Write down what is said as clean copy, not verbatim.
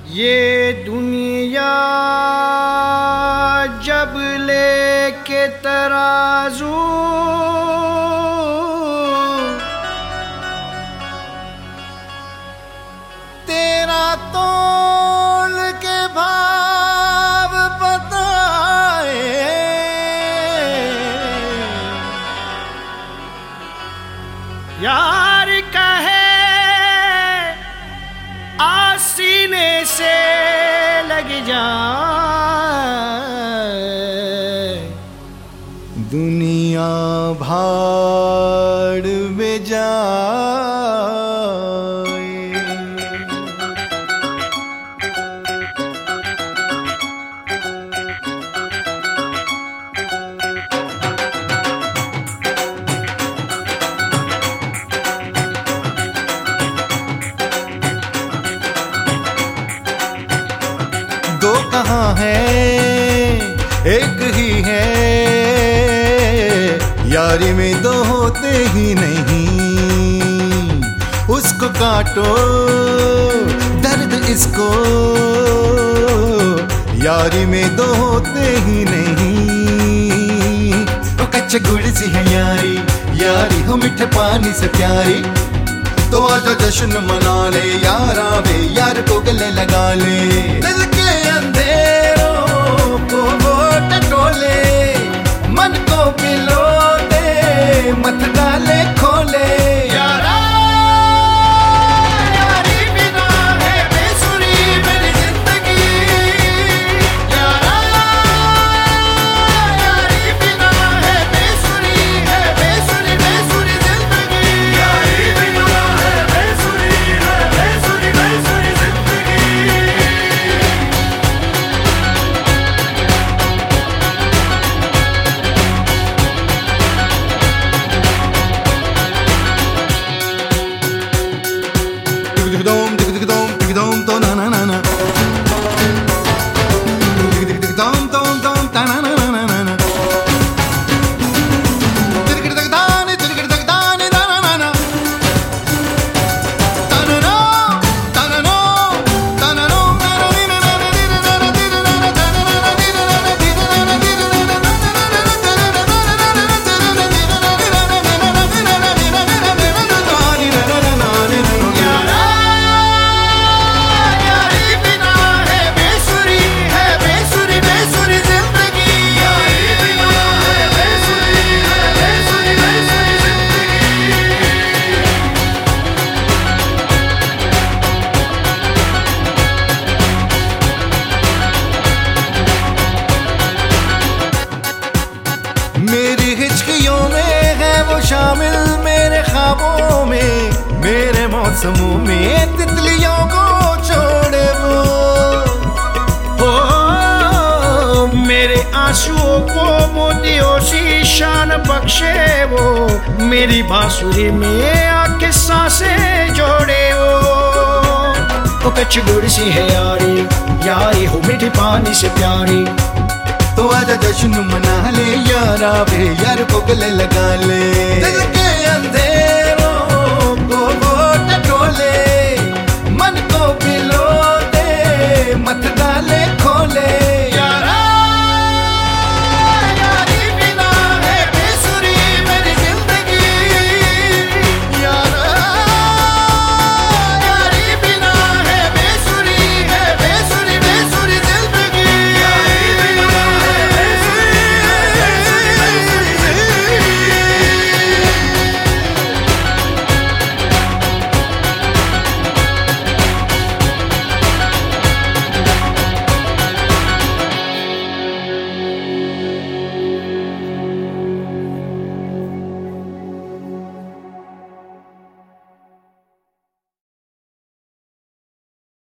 ये दुनिया जब लेके तराजू तेरा तोल के भाव बताए, यार कहे आसीने से लग जाए, दुनिया भाड़ में जाए। दो कहाँ है एक ही है, यारी में दो होते ही नहीं। उसको काटो दर्द इसको, यारी में दो होते ही नहीं। वो कच्चे गुड़ सी है यारी, यारी हो मीठे पानी से प्यारी। तो आजा जश्न मना ले यारा वे, यार को गले लगा ले। दिल के अंधेरों को वो टटोले, मन को पिलो दे मत डाले खोले। यारा यारी बिना है बेसुरी मेरी जिंदगी, यारा यारी बिना है बेसुरी बेसुरी जिंदगी, यारी बिना है बेसुरी बेसुरी जिंदगी। Dum to na na na na, dum dum dum ta na na na na na, dum da na na na, ta na na ta na na ta na na na na na मेरी हिचकियों में है वो शामिल, मेरे ख्वाबों में मेरे मौसमों में तितलियों को छोड़े वो। हो मेरे आंसुओं को मोतियों सी शान बख्शे वो, मेरी बांसुरी में आके सांसें जोड़े वो। कच्ची गुड़ सी है यारी, यारी हो मीठी पानी से प्यारी। तो आजा जश्न मना ले यारा वे, यार को गले लगा ले। दिल के अंधेरे